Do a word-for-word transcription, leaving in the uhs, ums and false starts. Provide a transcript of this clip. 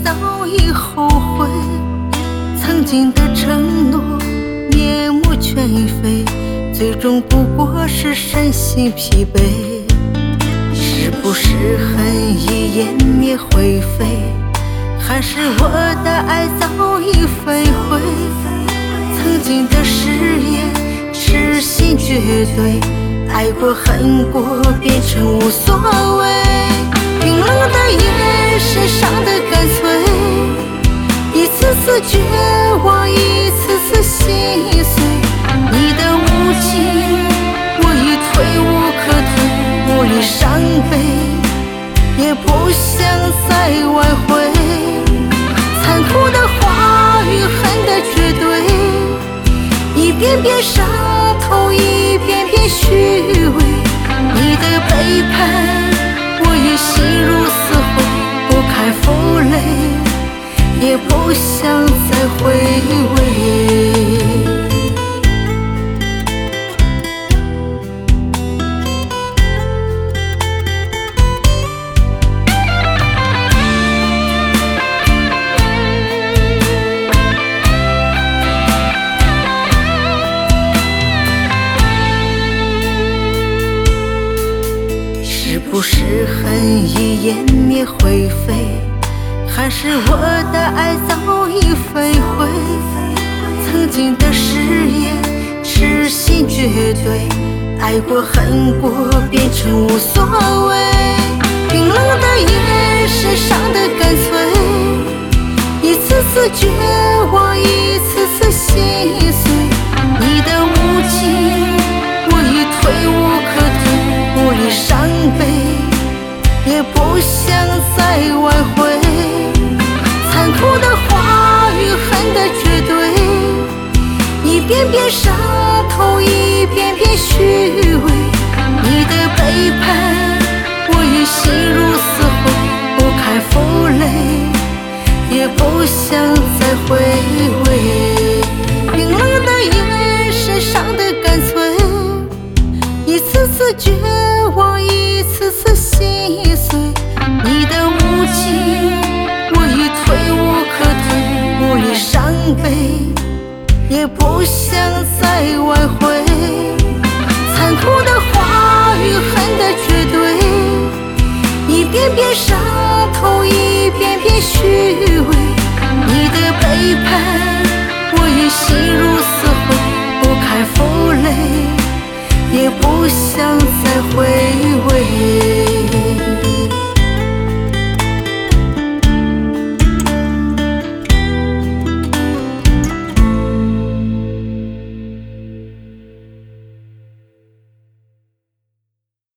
早已后悔，曾经的承诺面目全非，最终不过是身心疲惫。是不是恨意湮灭灰飞，还是我的爱早已飞灰？曾经的誓言痴心绝对，爱过恨过变成无所谓。冰冷的眼神伤得干脆，一次次绝望，一次次心碎。你的无情我已退无可退，无力伤悲，也不想再挽回。残酷的话语，恨的绝对，一遍遍伤痛，一遍遍虚伪。你的背叛我也心如死灰，不堪负累，也不想再回味。是不是恨意湮灭灰飞，还是我的爱早已飞灰？曾经的誓言痴心绝对，爱过恨过变成无所谓。冰冷的眼神伤得干脆，一次次绝望，一次次心碎。你的无情我已退无可退，无力伤悲，也不想再挽回。残酷的话语，恨的绝对，一遍遍伤痛，一遍遍虚伪。你的背叛我也心如死灰，不堪负累，也不想再回味。冰冷的眼神伤得干脆，一次次绝望，一次次心碎。你的无情我已退无可退，无力伤悲，也不想再挽回。残酷的